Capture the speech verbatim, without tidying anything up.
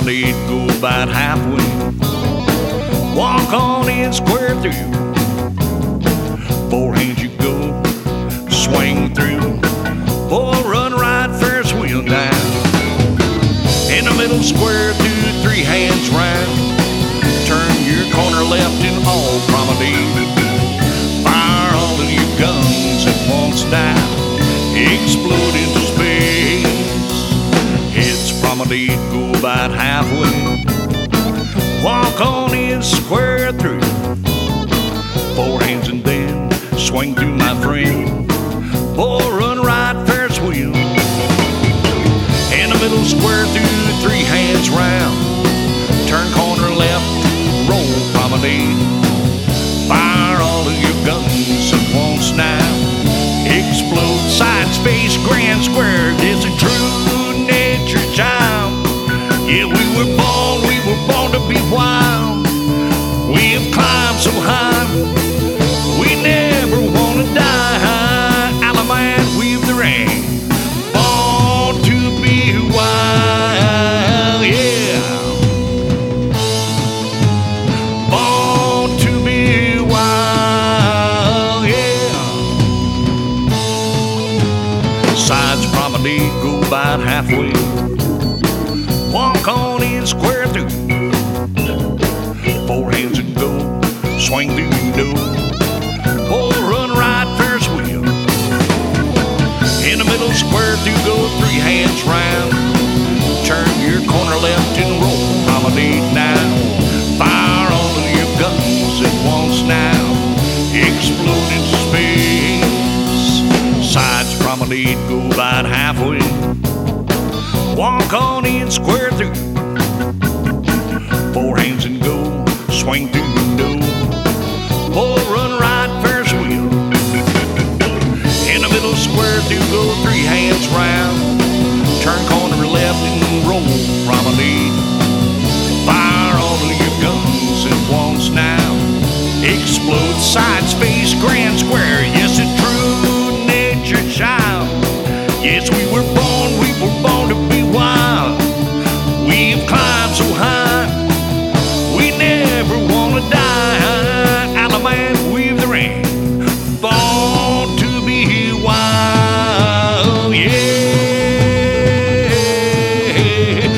promenade, go about halfway. Walk on in, square through. Four hands you go, swing through. Four run right, Ferris wheel down. In the middle, square through, three hands round. Turn your corner left and all promenade. Fire all of your guns at once now. Explode into space. It's promenade, go about halfway. Walk on in, square through. Four hands and then swing through, my friend. Four run right, Ferris wheel. In the middle, square through, three hands round. Turn corner left, roll promenade. Fire all of your guns at once now. Explode, side space, grand square. It's a true nature child. Yeah, we were born, we were born to be wild. We have climbed so high, we never want to die. Alaman, weave the ring. Born to be wild, yeah. Born to be wild, yeah. Sides promenade, go about halfway. Walk on in, square through. Four hands and go, swing through the door. Four run right, Ferris wheel. In the middle, square through, go three hands round. Turn your corner left and roll promenade now. Fire all of your guns at once now. Explode into space. Sides promenade, go about halfway. Walk on in, square through. Four hands and go, swing through the door. Four run right, Ferris wheel. In the middle, square through, go three hands round. Turn corner left and roll promenade. Fire all of your guns at once now. Explode, side space, grand square. Yes, a true nature child. Yes, we were born, we were born to be wild. We've climbed so high, we never want to die. Alaman, weave the ring. Born to be wild, yeah.